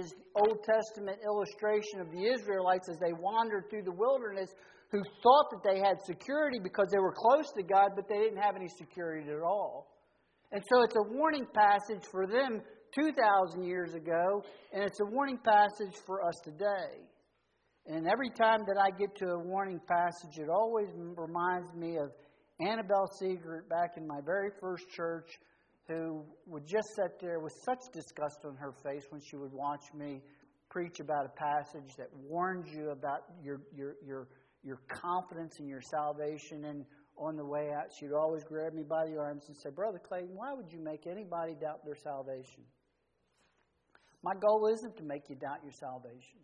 is Old Testament illustration of the Israelites as they wandered through the wilderness, who thought that they had security because they were close to God, but they didn't have any security at all. And so it's a warning passage for them 2,000 years ago, and it's a warning passage for us today. And every time that I get to a warning passage, it always reminds me of Annabelle Seegert back in my very first church, who would just sit there with such disgust on her face when she would watch me preach about a passage that warned you about your confidence in your salvation. And on the way out, she'd always grab me by the arms and say, "Brother Clayton, why would you make anybody doubt their salvation?" My goal isn't to make you doubt your salvation.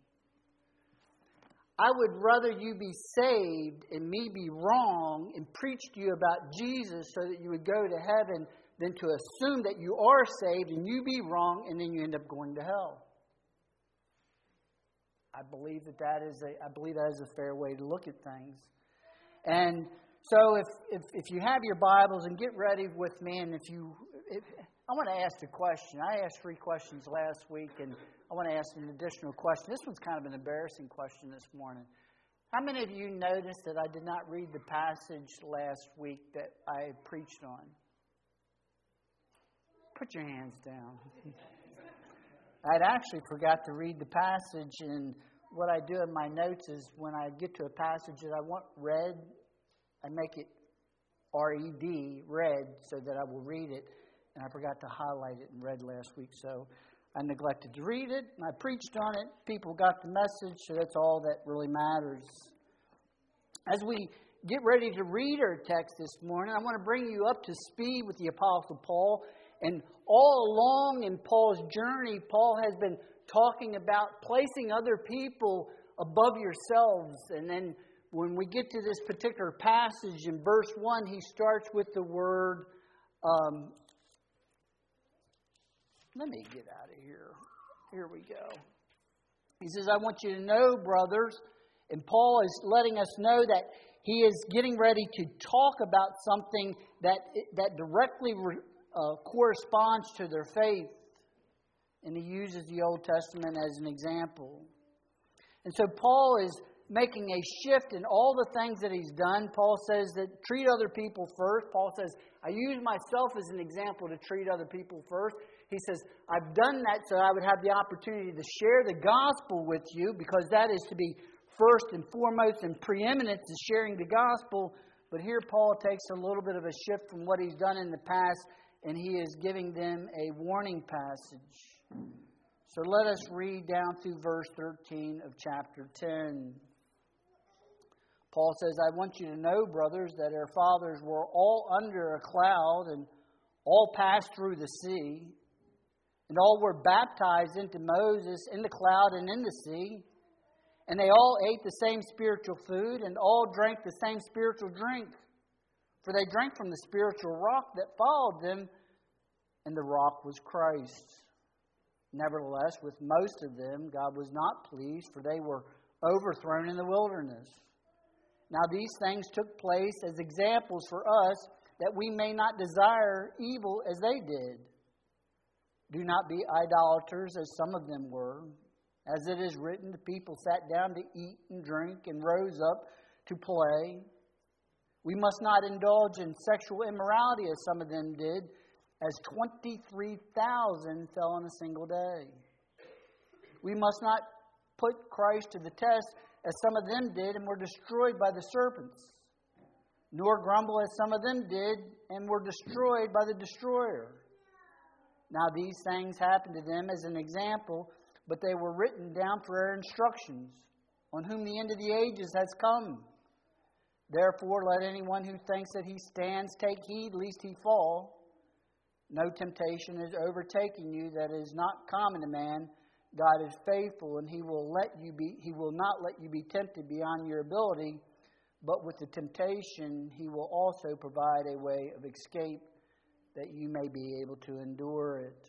I would rather you be saved and me be wrong and preach to you about Jesus so that you would go to heaven than to assume that you are saved and you be wrong and then you end up going to hell. I believe that is a fair way to look at things. And so if you have your Bibles, and get ready with me, and I want to ask a question. I asked 3 questions last week, and I want to ask an additional question. This one's kind of an embarrassing question this morning. How many of you noticed that I did not read the passage last week that I preached on? Put your hands down. I'd actually forgot to read the passage, and what I do in my notes is when I get to a passage that I want read, I make it R-E-D, read, so that I will read it. And I forgot to highlight it in red last week, so I neglected to read it. And I preached on it. People got the message, so that's all that really matters. As we get ready to read our text this morning, I want to bring you up to speed with the Apostle Paul. And all along in Paul's journey, Paul has been talking about placing other people above yourselves. And then when we get to this particular passage in verse 1, he starts with the word... Let me get out of here. Here we go. He says, I want you to know, brothers, and Paul is letting us know that he is getting ready to talk about something that directly corresponds to their faith. And he uses the Old Testament as an example. And so Paul is making a shift in all the things that he's done. Paul says that treat other people first. Paul says, I use myself as an example to treat other people first. He says, I've done that so I would have the opportunity to share the gospel with you, because that is to be first and foremost and preeminent to sharing the gospel. But here Paul takes a little bit of a shift from what he's done in the past, and he is giving them a warning passage. So let us read down through verse 13 of chapter 10. Paul says, I want you to know, brothers, that our fathers were all under a cloud and all passed through the sea. And all were baptized into Moses in the cloud and in the sea. And they all ate the same spiritual food and all drank the same spiritual drink. For they drank from the spiritual rock that followed them, and the rock was Christ. Nevertheless, with most of them, God was not pleased, for they were overthrown in the wilderness. Now these things took place as examples for us, that we may not desire evil as they did. Do not be idolaters, as some of them were. As it is written, the people sat down to eat and drink and rose up to play. We must not indulge in sexual immorality, as some of them did, as 23,000 fell in a single day. We must not put Christ to the test, as some of them did, and were destroyed by the serpents. Nor grumble, as some of them did, and were destroyed by the destroyer. Now these things happened to them as an example, but they were written down for our instructions, on whom the end of the ages has come. Therefore let anyone who thinks that he stands take heed, lest he fall. No temptation is overtaking you that is not common to man. God is faithful, and He will not let you be tempted beyond your ability, but with the temptation He will also provide a way of escape, that you may be able to endure it.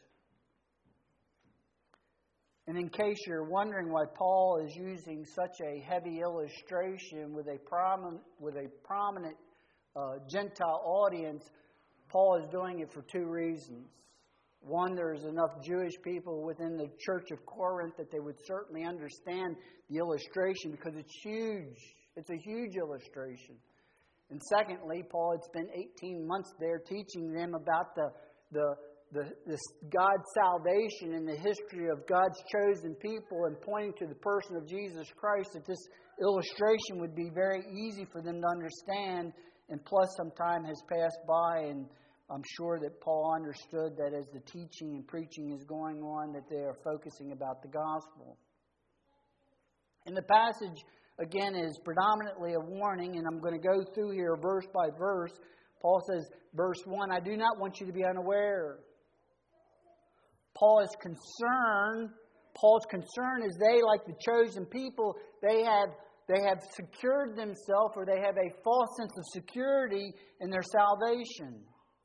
And in case you're wondering why Paul is using such a heavy illustration with a prominent Gentile audience, Paul is doing it for 2 reasons. One, there's enough Jewish people within the church of Corinth that they would certainly understand the illustration because it's huge. It's a huge illustration. And secondly, Paul had spent 18 months there teaching them about this God's salvation and the history of God's chosen people and pointing to the person of Jesus Christ, that this illustration would be very easy for them to understand. And plus, some time has passed by, and I'm sure that Paul understood that as the teaching and preaching is going on, that they are focusing about the gospel. And the passage, again, is predominantly a warning, and I'm going to go through here verse by verse. Paul says, verse 1, I do not want you to be unaware. Paul's concern is they, like the chosen people, they have secured themselves, or they have a false sense of security in their salvation.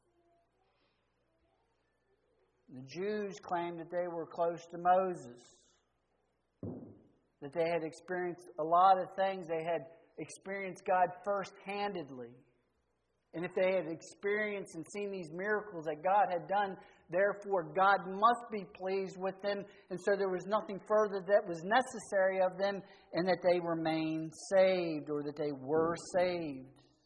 The Jews claimed that they were close to Moses, that they had experienced a lot of things. They had experienced God first-handedly. And if they had experienced and seen these miracles that God had done, therefore God must be pleased with them. And so there was nothing further that was necessary of them, and that they remain saved, or that they were saved.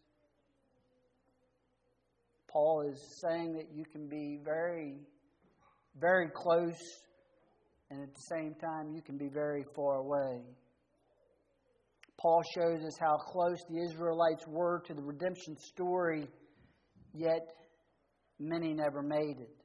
Paul is saying that you can be very, very close, and at the same time you can be very far away. Paul shows us how close the Israelites were to the redemption story, yet many never made it.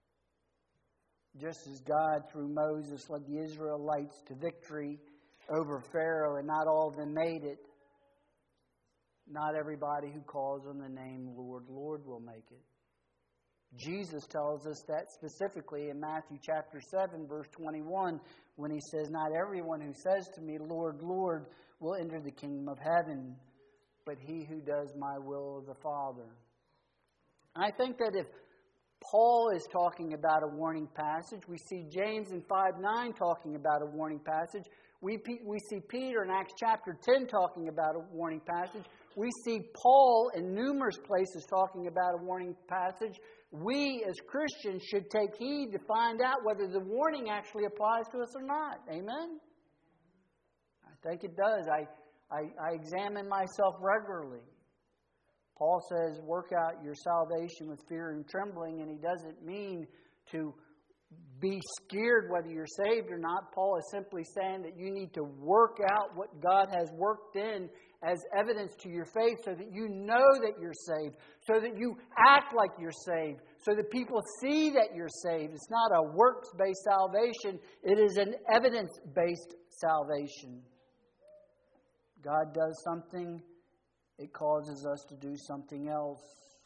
Just as God, through Moses, led the Israelites to victory over Pharaoh, and not all of them made it, not everybody who calls on the name Lord, Lord will make it. Jesus tells us that specifically in Matthew chapter 7, verse 21, when He says, not everyone who says to me, Lord, Lord, will enter the kingdom of heaven, but he who does my will of the Father. I think that if Paul is talking about a warning passage, we see James in 5:9 talking about a warning passage. We see Peter in Acts chapter 10 talking about a warning passage. We see Paul in numerous places talking about a warning passage. We as Christians should take heed to find out whether the warning actually applies to us or not. Amen? I think it does. I examine myself regularly. Paul says, work out your salvation with fear and trembling, and he doesn't mean to be scared whether you're saved or not. Paul is simply saying that you need to work out what God has worked in as evidence to your faith, so that you know that you're saved, so that you act like you're saved, so that people see that you're saved. It's not a works-based salvation. It is an evidence-based salvation. God does something, it causes us to do something else.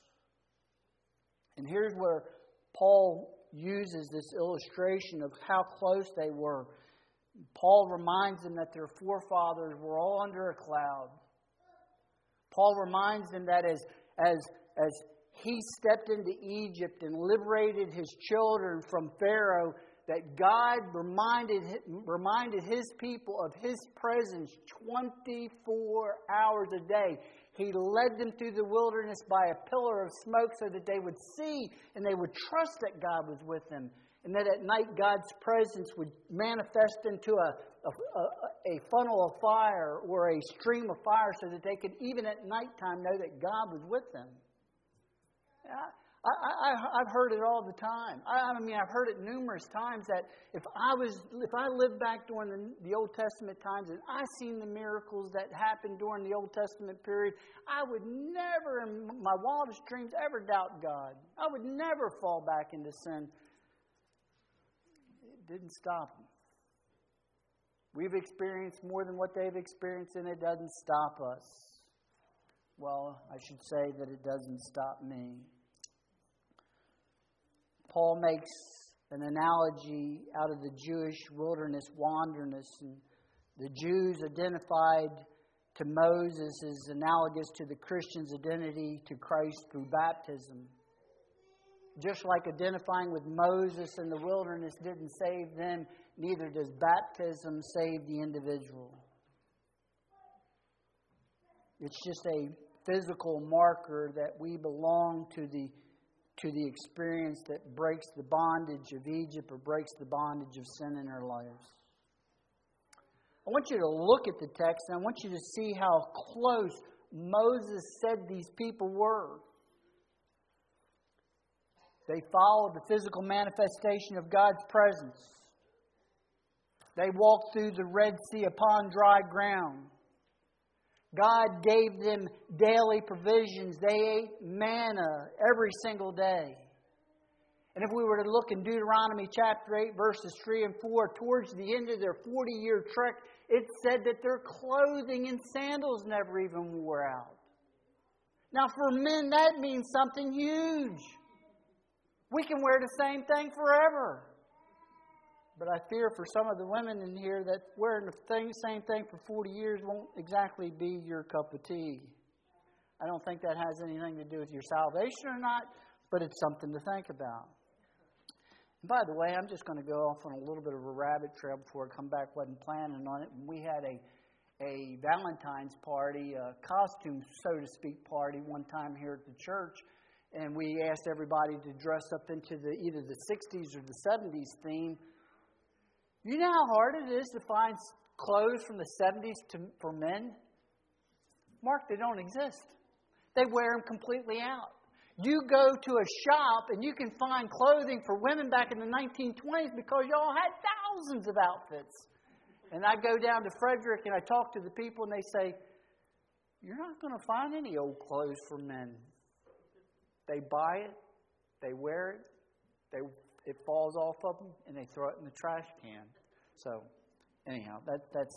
And here's where Paul uses this illustration of how close they were. Paul reminds them that their forefathers were all under a cloud. Paul reminds them that as he stepped into Egypt and liberated his children from Pharaoh, that God reminded His people of His presence 24 hours a day. He led them through the wilderness by a pillar of smoke so that they would see and they would trust that God was with them. And that at night God's presence would manifest into a funnel of fire or a stream of fire so that they could even at nighttime know that God was with them. I've heard it all the time. I've heard it numerous times that if I lived back during the Old Testament times and I seen the miracles that happened during the Old Testament period, I would never in my wildest dreams ever doubt God. I would never fall back into sin. It didn't stop them. We've experienced more than what they've experienced, and it doesn't stop us. Well, I should say that it doesn't stop me. Paul makes an analogy out of the Jewish wilderness wanderness. And the Jews identified to Moses is analogous to the Christian's identity to Christ through baptism. Just like identifying with Moses in the wilderness didn't save them, neither does baptism save the individual. It's just a physical marker that we belong to to the experience that breaks the bondage of Egypt or breaks the bondage of sin in our lives. I want you to look at the text and I want you to see how close Moses said these people were. They followed the physical manifestation of God's presence. They walked through the Red Sea upon dry ground. God gave them daily provisions. They ate manna every single day. And if we were to look in Deuteronomy chapter 8, verses 3 and 4, towards the end of their 40-year trek, it said that their clothing and sandals never even wore out. Now for men, that means something huge. We can wear the same thing forever. But I fear for some of the women in here that wearing the same thing for 40 years won't exactly be your cup of tea. I don't think that has anything to do with your salvation or not, but it's something to think about. And by the way, I'm just going to go off on a little bit of a rabbit trail before I come back. Wasn't planning on it. We had a Valentine's party, a costume, so to speak, party one time here at the church. And we asked everybody to dress up into either the 60s or the 70s theme. You know how hard it is to find clothes from the 70s for men? Mark, they don't exist. They wear them completely out. You go to a shop and you can find clothing for women back in the 1920s because y'all had thousands of outfits. And I go down to Frederick and I talk to the people and they say, you're not going to find any old clothes for men. They buy it, they wear it, it falls off of them, and they throw it in the trash can. So, anyhow, that's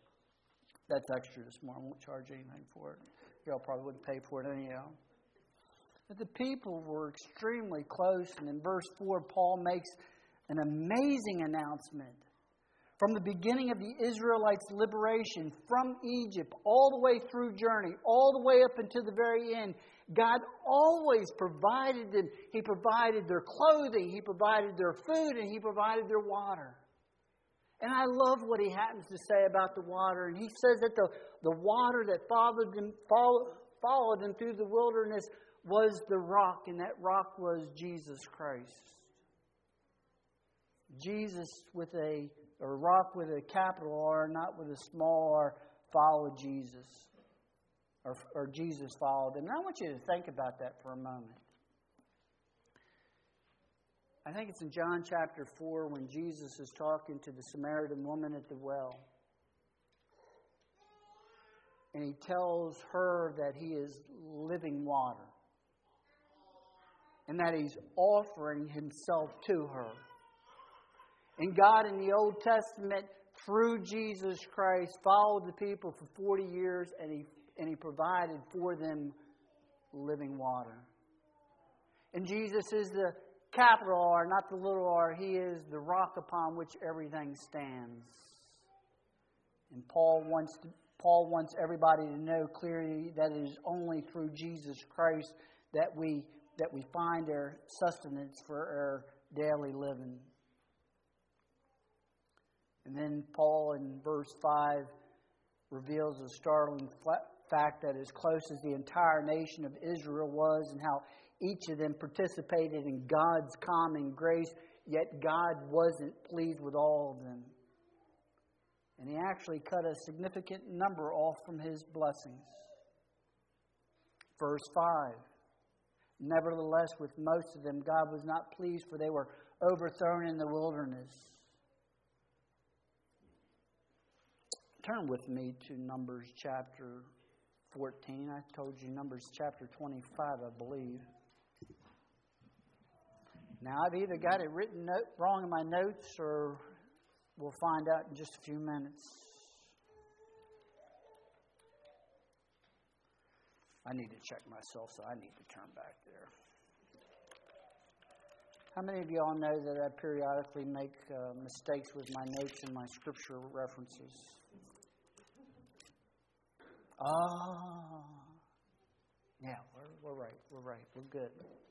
extra this morning. I won't charge anything for it. Y'all probably wouldn't pay for it anyhow. But the people were extremely close, and in verse 4, Paul makes an amazing announcement. From the beginning of the Israelites' liberation from Egypt, all the way through journey, all the way up until the very end, God always provided them. He provided their clothing, He provided their food, and He provided their water. And I love what he happens to say about the water. And he says that the water that followed them through the wilderness was the rock, and that rock was Jesus Christ. Jesus with or rock with a capital R, not with a small r, followed Jesus. Or Jesus followed him. And I want you to think about that for a moment. I think it's in John chapter 4 when Jesus is talking to the Samaritan woman at the well. And he tells her that he is living water. And that he's offering himself to her. And God in the Old Testament, through Jesus Christ, followed the people for 40 years and he provided for them living water. And Jesus is the capital R, not the little r. He is the rock upon which everything stands. And Paul wants everybody to know clearly that it is only through Jesus Christ that we find our sustenance for our daily living. And then Paul in verse 5 reveals a startling fact that as close as the entire nation of Israel was and how each of them participated in God's common grace, yet God wasn't pleased with all of them. And He actually cut a significant number off from His blessings. Verse 5. Nevertheless, with most of them, God was not pleased, for they were overthrown in the wilderness. Turn with me to Numbers chapter 14. I told you Numbers chapter 25, I believe. Now, I've either got it written wrong in my notes, or we'll find out in just a few minutes. I need to check myself, so I need to turn back there. How many of y'all know that I periodically make mistakes with my notes and my scripture references? Yeah, we're right. We're good.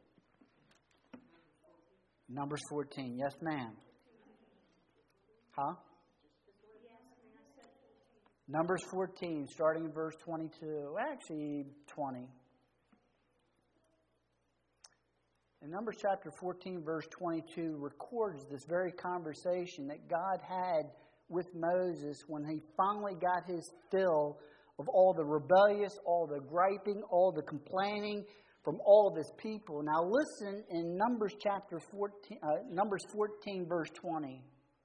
Numbers 14. Yes, ma'am. Huh? Numbers 14, starting in verse 22. Actually, 20. And Numbers chapter 14, verse 22 records this very conversation that God had with Moses when he finally got his fill of all the rebellious, all the griping, all the complaining from all of his people. Now listen in Numbers chapter 14, Numbers 14, verse 20.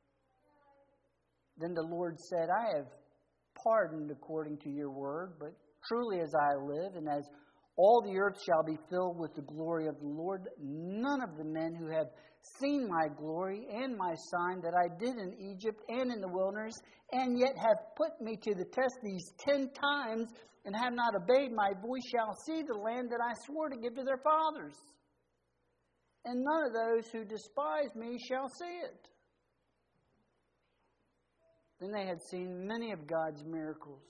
Then the Lord said, I have pardoned according to your word, but truly as I live, and as all the earth shall be filled with the glory of the Lord, none of the men who have seen my glory and my sign that I did in Egypt and in the wilderness, and yet have put me to the test these 10 times, and have not obeyed my voice, shall see the land that I swore to give to their fathers. And none of those who despise me shall see it. Then they had seen many of God's miracles,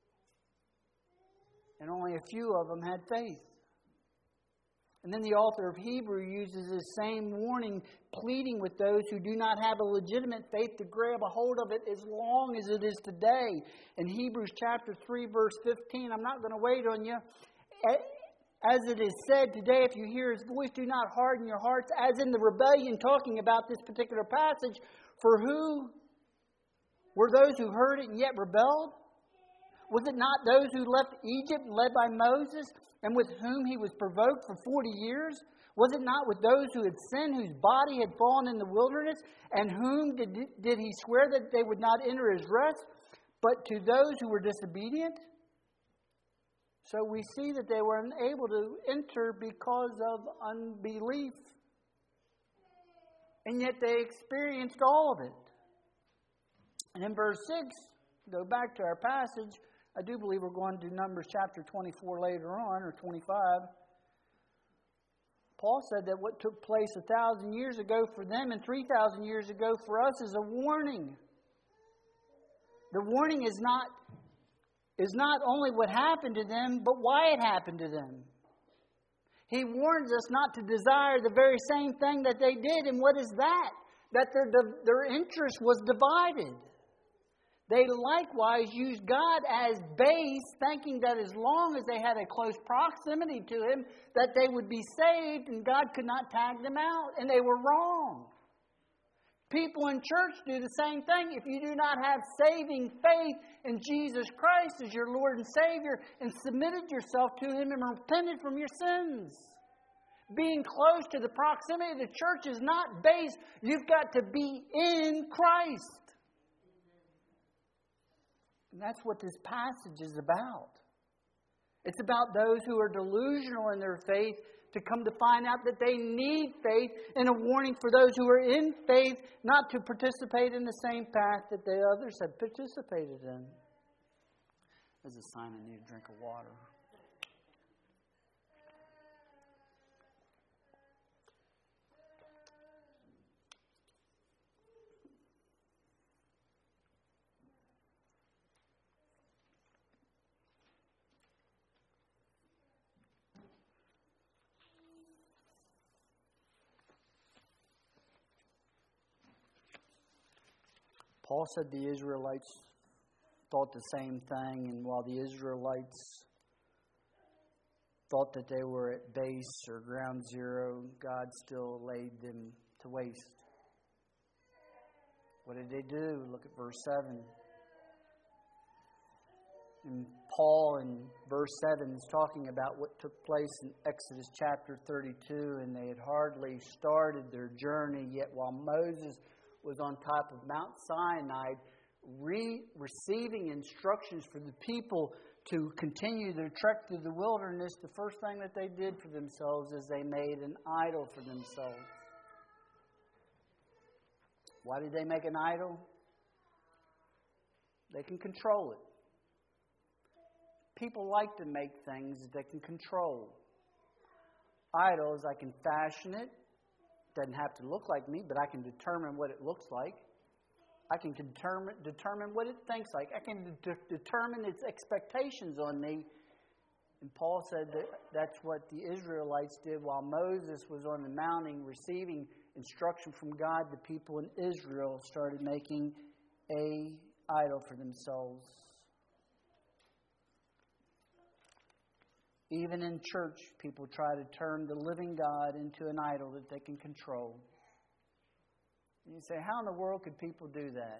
and only a few of them had faith. And then the author of Hebrew uses the same warning, pleading with those who do not have a legitimate faith to grab a hold of it as long as it is today. In Hebrews chapter 3, verse 15, I'm not going to wait on you. As it is said today, if you hear His voice, do not harden your hearts, as in the rebellion, talking about this particular passage. For who were those who heard it and yet rebelled? Was it not those who left Egypt led by Moses, and with whom he was provoked for 40 years? Was it not with those who had sinned, whose body had fallen in the wilderness, and whom did he swear that they would not enter his rest, but to those who were disobedient? So we see that they were unable to enter because of unbelief. And yet they experienced all of it. And in verse 6, go back to our passage. I do believe we're going to Numbers chapter 24 later on, or 25. Paul said that what took place 1,000 years ago for them and 3,000 years ago for us is a warning. The warning is not only what happened to them, but why it happened to them. He warns us not to desire the very same thing that they did. And what is that? That their interest was divided. They likewise used God as base, thinking that as long as they had a close proximity to Him, that they would be saved and God could not tag them out. And they were wrong. People in church do the same thing. If you do not have saving faith in Jesus Christ as your Lord and Savior and submitted yourself to Him and repented from your sins, being close to the proximity of the church is not base. You've got to be in Christ. And that's what this passage is about. It's about those who are delusional in their faith to come to find out that they need faith, and a warning for those who are in faith not to participate in the same path that the others have participated in. As a sign, I need a drink of water. Paul said the Israelites thought the same thing, and while the Israelites thought that they were at base or ground zero, God still laid them to waste. What did they do? Look at verse 7. And Paul in verse 7 is talking about what took place in Exodus chapter 32, and they had hardly started their journey, yet while Moses was on top of Mount Sinai receiving instructions for the people to continue their trek through the wilderness, the first thing that they did for themselves is they made an idol for themselves. Why did they make an idol? They can control it. People like to make things that they can control. Idols, I can fashion it. Doesn't have to look like me, but I can determine what it looks like. I can determine what it thinks like. I can determine its expectations on me. And Paul said that that's what the Israelites did while Moses was on the mountain receiving instruction from God. The people in Israel started making an idol for themselves. Even in church, people try to turn the living God into an idol that they can control. And you say, how in the world could people do that?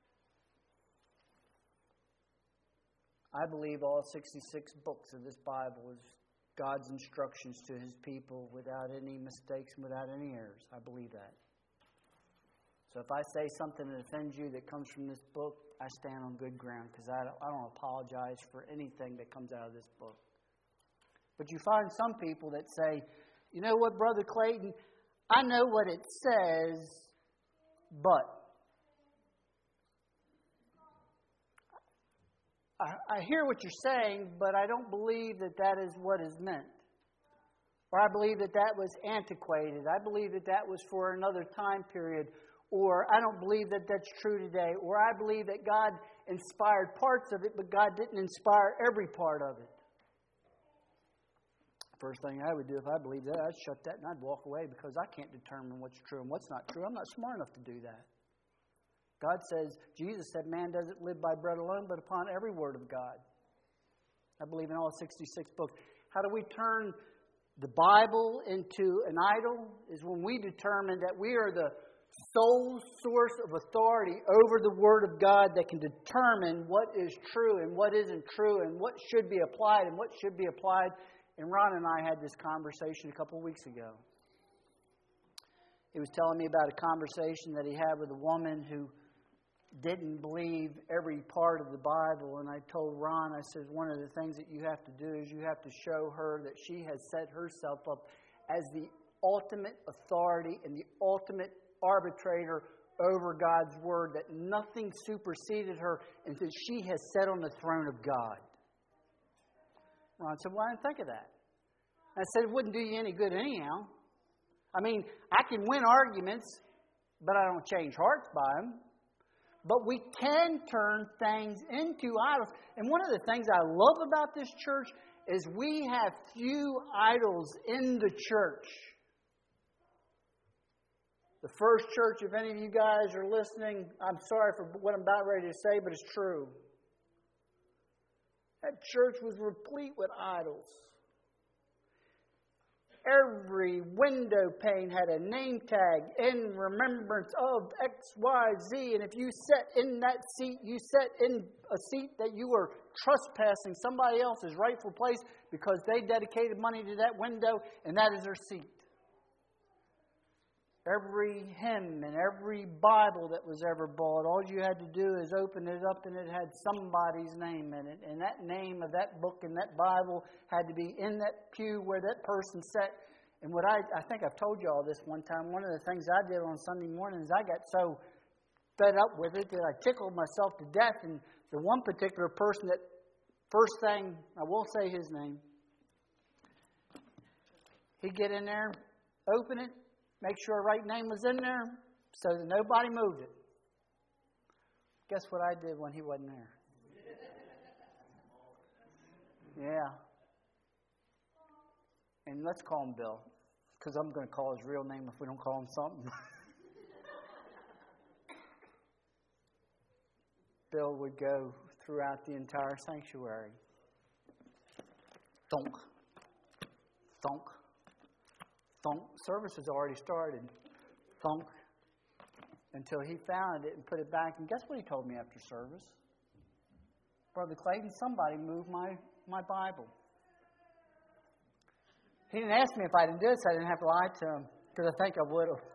I believe all 66 books of this Bible is God's instructions to His people without any mistakes and without any errors. I believe that. So if I say something that offends you that comes from this book, I stand on good ground because I don't apologize for anything that comes out of this book. But you find some people that say, you know what, Brother Clayton, I know what it says, but I hear what you're saying, but I don't believe that that is what is meant. Or I believe that that was antiquated. I believe that that was for another time period. Or I don't believe that that's true today. Or I believe that God inspired parts of it, but God didn't inspire every part of it. First thing I would do if I believed that, I'd shut that and I'd walk away because I can't determine what's true and what's not true. I'm not smart enough to do that. God says, Jesus said, man doesn't live by bread alone, but upon every word of God. I believe in all 66 books. How do we turn the Bible into an idol? Is when we determine that we are the sole source of authority over the Word of God that can determine what is true and what isn't true and what should be applied and what should be applied. And Ron and I had this conversation a couple of weeks ago. He was telling me about a conversation that he had with a woman who didn't believe every part of the Bible. And I told Ron, I said, one of the things that you have to do is you have to show her that she has set herself up as the ultimate authority and the ultimate arbitrator over God's Word, that nothing superseded her and that she has sat on the throne of God. Ron said, well, I didn't think of that. I said, it wouldn't do you any good anyhow. I mean, I can win arguments, but I don't change hearts by them. But we can turn things into idols. And one of the things I love about this church is we have few idols in the church. The first church, if any of you guys are listening, I'm sorry for what I'm about ready to say, but it's true. That church was replete with idols. Every window pane had a name tag in remembrance of X, Y, Z. And if you sat in that seat, you sat in a seat that you were trespassing somebody else's rightful place because they dedicated money to that window and that is their seat. Every hymn and every Bible that was ever bought, all you had to do is open it up and it had somebody's name in it. And that name of that book and that Bible had to be in that pew where that person sat. And what I think I've told you all this one time, one of the things I did on Sunday mornings, I got so fed up with it that I tickled myself to death. And the one particular person that, first thing, I won't say his name, he'd get in there, open it, make sure a right name was in there so that nobody moved it. Guess what I did when he wasn't there? Yeah. And let's call him Bill, because I'm going to call his real name if we don't call him something. Bill would go throughout the entire sanctuary. Thunk. Thunk. Thunk. Service has already started. Thunk. Until he found it and put it back. And guess what he told me after service? Brother Clayton, somebody moved my Bible. He didn't ask me if I didn't do it, so I didn't have to lie to him, because I think I would have.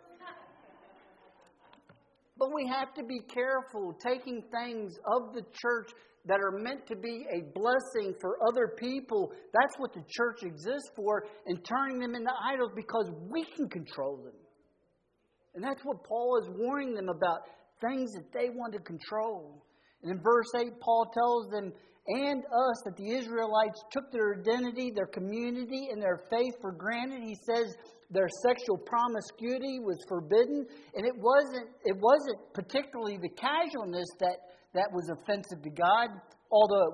But we have to be careful taking things of the church that are meant to be a blessing for other people. That's what the church exists for, and turning them into idols because we can control them. And that's what Paul is warning them about, things that they want to control. And in verse 8, Paul tells them and us that the Israelites took their identity, their community, and their faith for granted. He says their sexual promiscuity was forbidden. And it wasn't particularly the casualness that was offensive to God, although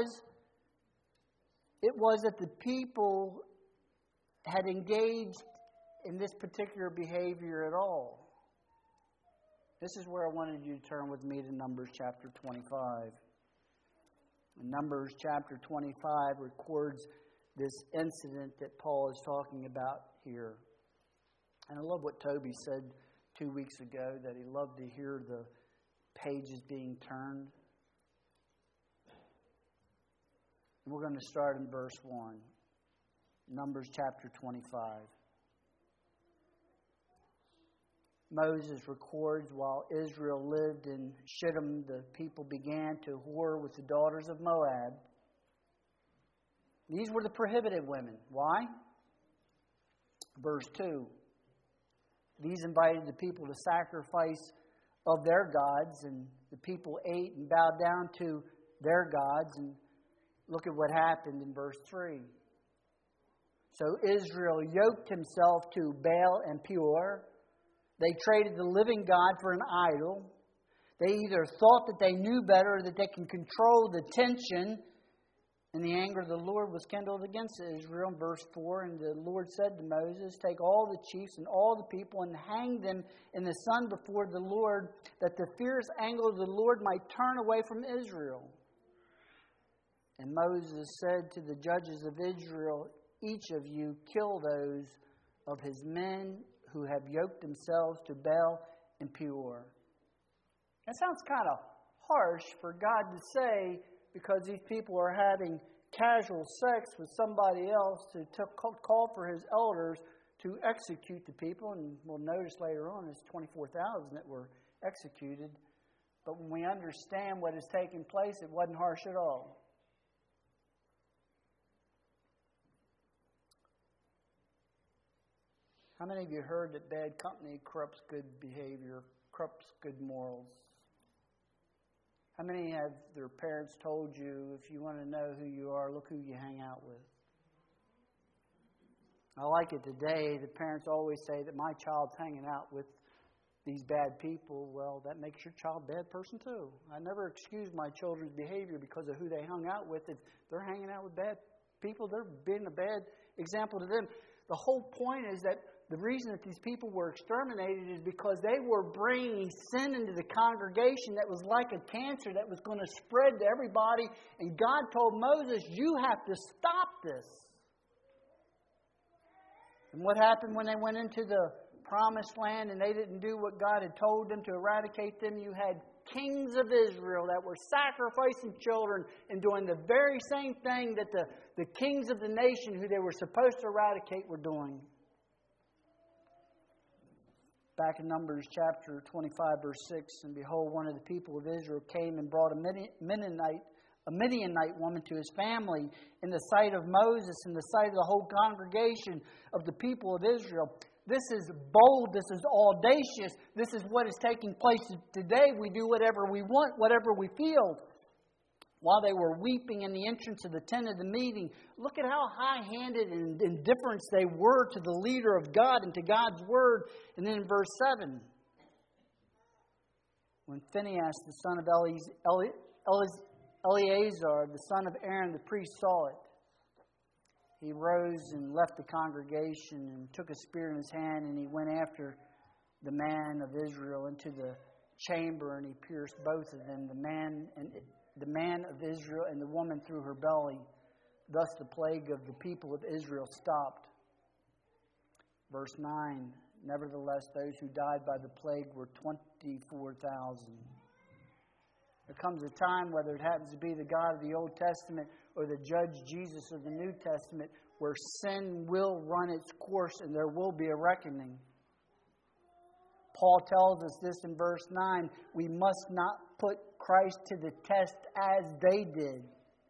it was that the people had engaged in this particular behavior at all. This is where I wanted you to turn with me to Numbers chapter 25. Numbers chapter 25 records this incident that Paul is talking about here. And I love what Toby said 2 weeks ago, that he loved to hear the pages being turned. And we're going to start in verse 1. Numbers chapter 25. Moses records, while Israel lived in Shittim, the people began to whore with the daughters of Moab. These were the prohibited women. Why? Verse 2. These invited the people to sacrifice of their gods, and the people ate and bowed down to their gods. And look at what happened in verse 3. So Israel yoked himself to Baal and Peor. They traded the living God for an idol. They either thought that they knew better or that they can control the tension. And the anger of the Lord was kindled against Israel. Verse 4, and the Lord said to Moses, take all the chiefs and all the people and hang them in the sun before the Lord, that the fierce anger of the Lord might turn away from Israel. And Moses said to the judges of Israel, each of you kill those of his men who have yoked themselves to Baal and Peor. That sounds kind of harsh for God to say, because these people are having casual sex with somebody else, to call for his elders to execute the people. And we'll notice later on it's 24,000 that were executed. But when we understand what is taking place, it wasn't harsh at all. How many of you heard that bad company corrupts good behavior, corrupts good morals? How many have their parents told you, if you want to know who you are, look who you hang out with? I like it today. The parents always say that my child's hanging out with these bad people. Well, that makes your child a bad person too. I never excuse my children's behavior because of who they hung out with. If they're hanging out with bad people, they're being a bad example to them. The whole point is that the reason that these people were exterminated is because they were bringing sin into the congregation that was like a cancer that was going to spread to everybody. And God told Moses, you have to stop this. And what happened when they went into the promised land and they didn't do what God had told them to eradicate them? You had kings of Israel that were sacrificing children and doing the very same thing that the kings of the nation who they were supposed to eradicate were doing. Back in Numbers chapter 25, verse 6, and behold, one of the people of Israel came and brought a Midianite woman to his family in the sight of Moses, in the sight of the whole congregation of the people of Israel. This is bold. This is audacious. This is what is taking place today. We do whatever we want, whatever we feel. While they were weeping in the entrance of the tent of the meeting, look at how high-handed and indifferent they were to the leader of God and to God's word. And then in verse 7, when Phinehas, the son of Eleazar, the son of Aaron, the priest, saw it, he rose and left the congregation and took a spear in his hand, and he went after the man of Israel into the chamber, and he pierced both of them, the man of Israel and the woman through her belly. Thus the plague of the people of Israel stopped. Verse 9, nevertheless, those who died by the plague were 24,000. There comes a time, whether it happens to be the God of the Old Testament or the Judge Jesus of the New Testament, where sin will run its course and there will be a reckoning. Paul tells us this in verse 9, we must not put Christ to the test as they did.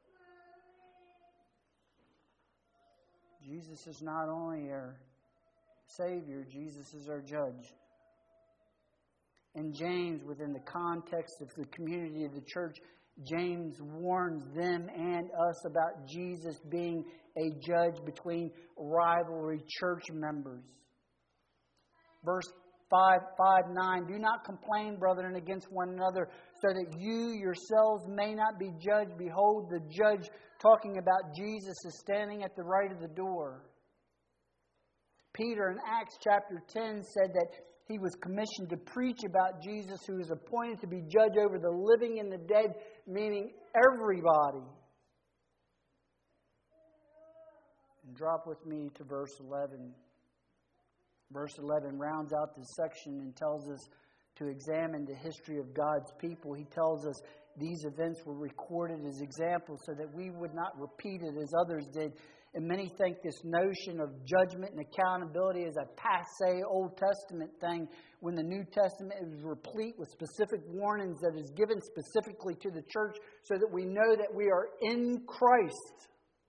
Jesus is not only our Savior, Jesus is our Judge. And James, within the context of the community of the church, James warns them and us about Jesus being a judge between rivalry church members. Verse 5:9, do not complain, brethren, against one another, so that you yourselves may not be judged. Behold, the judge, talking about Jesus, is standing at the right of the door. Peter in Acts chapter 10 said that he was commissioned to preach about Jesus, who is appointed to be judge over the living and the dead, meaning everybody. And drop with me to verse 11. Verse 11 rounds out this section and tells us to examine the history of God's people. He tells us these events were recorded as examples so that we would not repeat it as others did. And many think this notion of judgment and accountability is a passé Old Testament thing, when the New Testament is replete with specific warnings that is given specifically to the church so that we know that we are in Christ.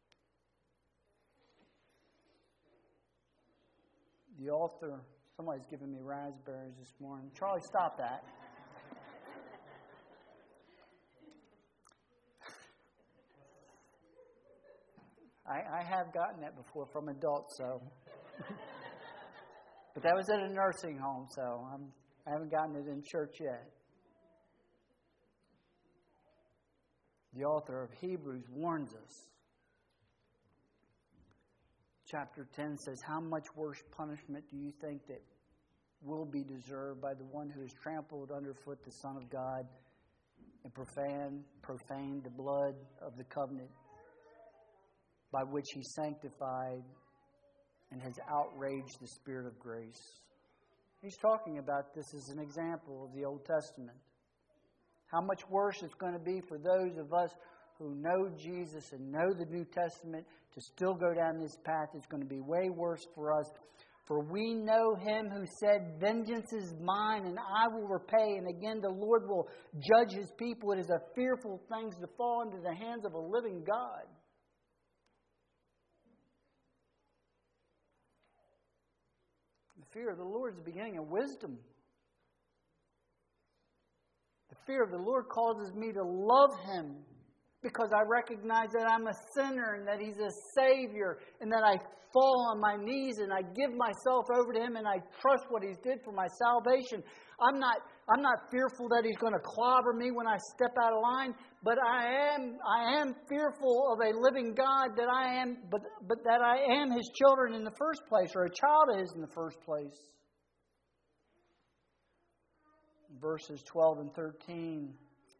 The author, somebody's giving me raspberries this morning. Charlie, stop that. I have gotten that before from adults, so. But that was at a nursing home, so I haven't gotten it in church yet. The author of Hebrews warns us. Chapter 10 says, how much worse punishment do you think that will be deserved by the one who has trampled underfoot the Son of God and profaned the blood of the covenant by which He sanctified and has outraged the Spirit of grace? He's talking about this as an example of the Old Testament. How much worse it's going to be for those of us who know Jesus and know the New Testament to still go down this path. It's going to be way worse for us. For we know Him who said, vengeance is mine and I will repay. And again, the Lord will judge His people. It is a fearful thing to fall into the hands of a living God. The fear of the Lord is the beginning of wisdom. The fear of the Lord causes me to love Him because I recognize that I'm a sinner and that He's a Savior and that I fall on my knees and I give myself over to Him and I trust what He's did for my salvation. I'm not fearful that He's going to clobber me when I step out of line, but I am fearful of a living God that I am, but that I am His children in the first place, or a child of His in the first place. Verses 12 and 13.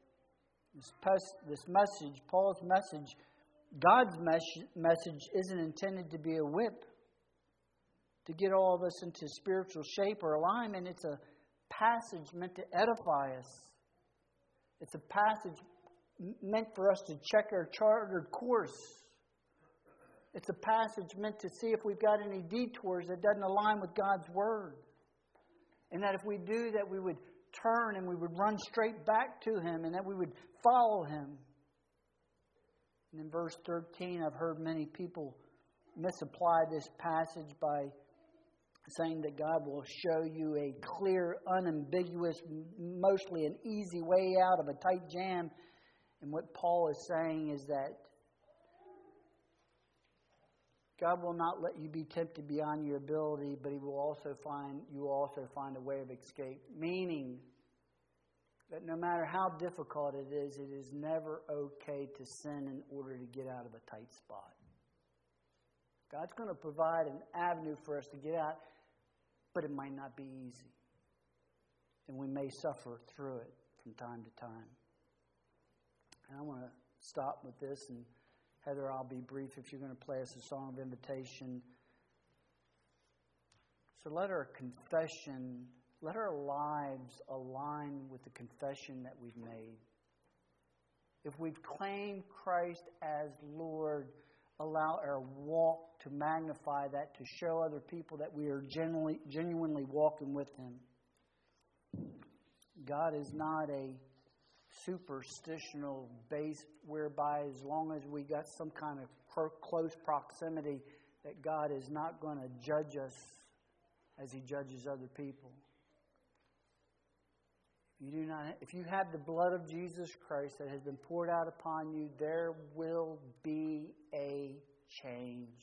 This message, Paul's message, God's message isn't intended to be a whip to get all of us into spiritual shape or alignment. It's a passage meant to edify us. It's a passage meant for us to check our chartered course. It's a passage meant to see if we've got any detours that doesn't align with God's Word. And that if we do, that we would turn and we would run straight back to Him and that we would follow Him. And in verse 13, I've heard many people misapply this passage by saying that God will show you a clear, unambiguous, mostly an easy way out of a tight jam. And what Paul is saying is that God will not let you be tempted beyond your ability, but you will also find a way of escape. Meaning that no matter how difficult it is never okay to sin in order to get out of a tight spot. God's going to provide an avenue for us to get out, but it might not be easy. And we may suffer through it from time to time. And I want to stop with this, and Heather, I'll be brief if you're going to play us a song of invitation. So let our confession, let our lives align with the confession that we've made. If we've claimed Christ as Lord, allow our walk to magnify that, to show other people that we are genuinely walking with Him. God is not a superstitional base whereby as long as we got some kind of close proximity that God is not going to judge us as He judges other people. If you have the blood of Jesus Christ that has been poured out upon you, there will be a change.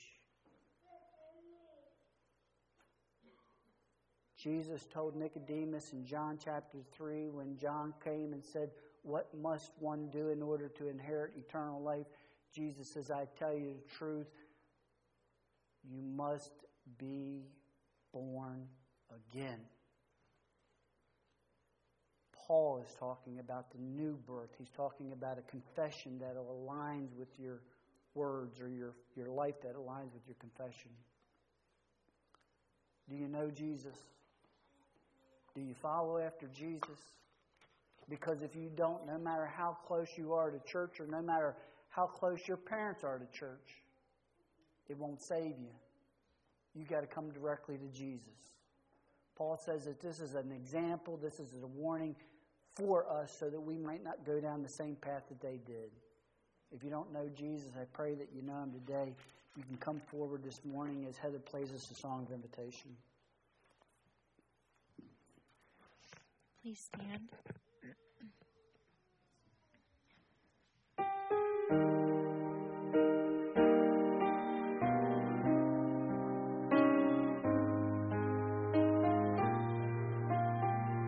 Jesus told Nicodemus in John chapter 3 when John came and said, "What must one do in order to inherit eternal life?" Jesus says, "I tell you the truth, you must be born again." Paul is talking about the new birth. He's talking about a confession that aligns with your words or your life that aligns with your confession. Do you know Jesus? Do you follow after Jesus? Because if you don't, no matter how close you are to church or no matter how close your parents are to church, it won't save you. You got to come directly to Jesus. Paul says that this is an example, this is a warning for us so that we might not go down the same path that they did. If you don't know Jesus, I pray that you know Him today. You can come forward this morning as Heather plays us a song of invitation. Please stand.